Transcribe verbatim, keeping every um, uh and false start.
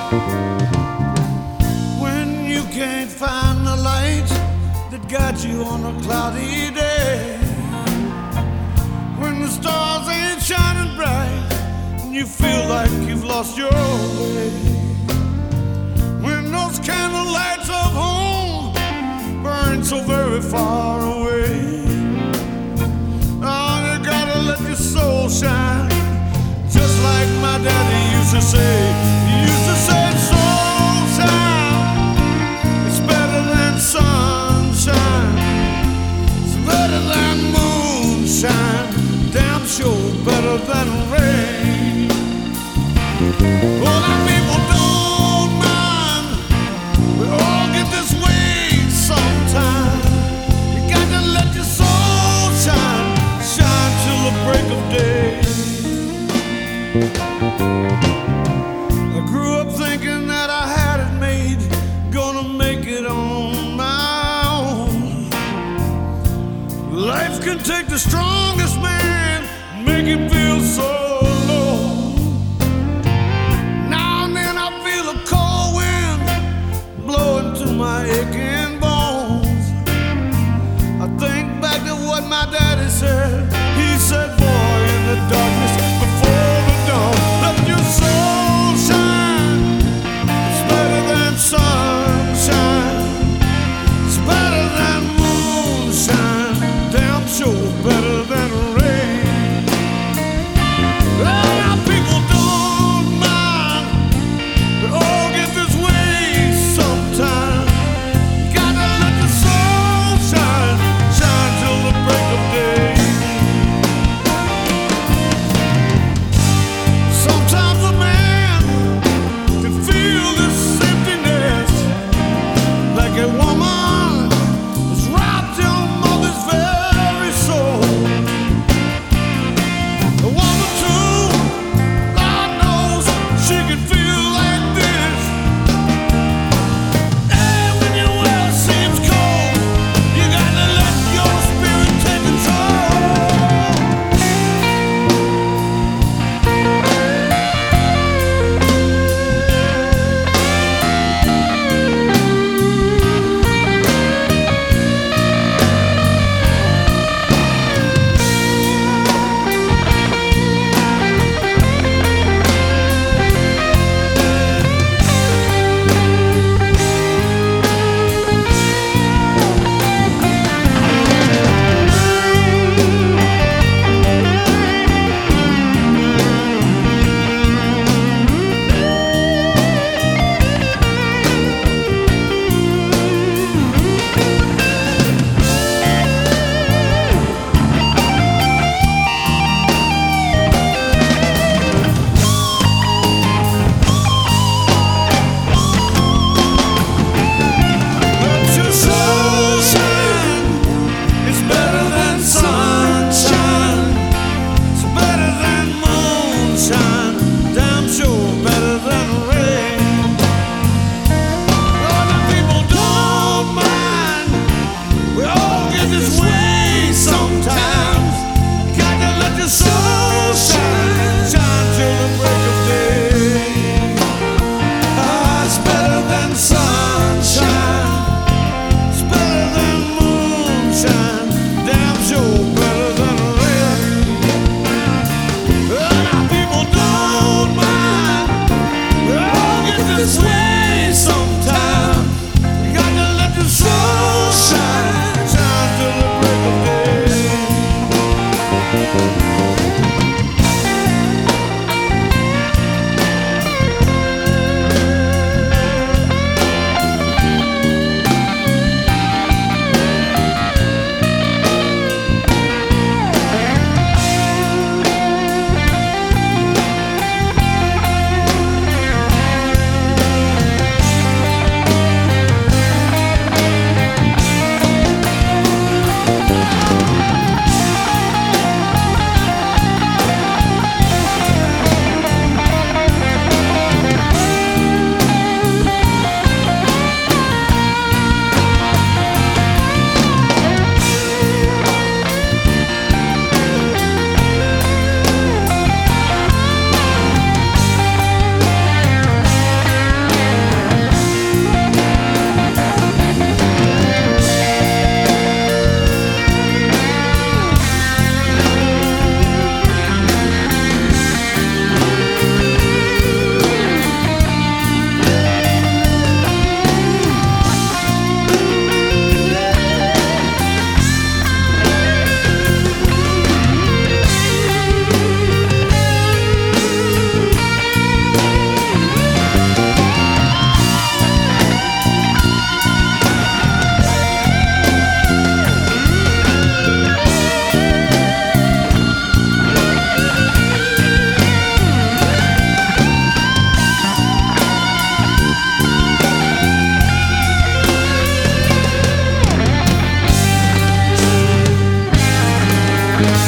When you can't find the light that got you on a cloudy day, when the stars ain't shining bright and you feel like you've lost your way, when those candle lights of home burn so very far away, oh, you gotta let your soul shine, just like my daddy used to say. He used to say, soul shine, it's better than sunshine, it's better than moonshine, damn sure better than rain. Oh, now people don't mind, we all get this way sometime. You got to let your soul shine, shine till the break of day. I grew up thinking that I had it made, gonna make it on my own. Life can take the strongest man, make him feel so low. Now and then I feel a cold wind blowing through my aching bones. I think back to what my daddy said. He said, boy, in the darkness before the dawn, let your soul shine. It's better than sunshine, it's better than moonshine, damn sure better than rain. Well, now people don't mind, we all get this way sometime. Gotta let the soul shine, shine till the break of day. Sometimes a man can feel this emptiness, like a woman has robbed your mother's very soul. A woman too, God knows, she can feel like this. And when your world seems cold, you gotta let your spirit take control. Let your soul shine, it's better than sunshine, it's better than moonshine, damn sure better than rain. Oh, the people don't mind, we all get this way sometimes. Got to let your soul shine, shine till the break of day. Ah, it's better than sunshine, it's better than moonshine, damn sure better than rain. Well, now people don't mind, we all get this way sometime. You got to let the soul shine, shine till the break of day. Thank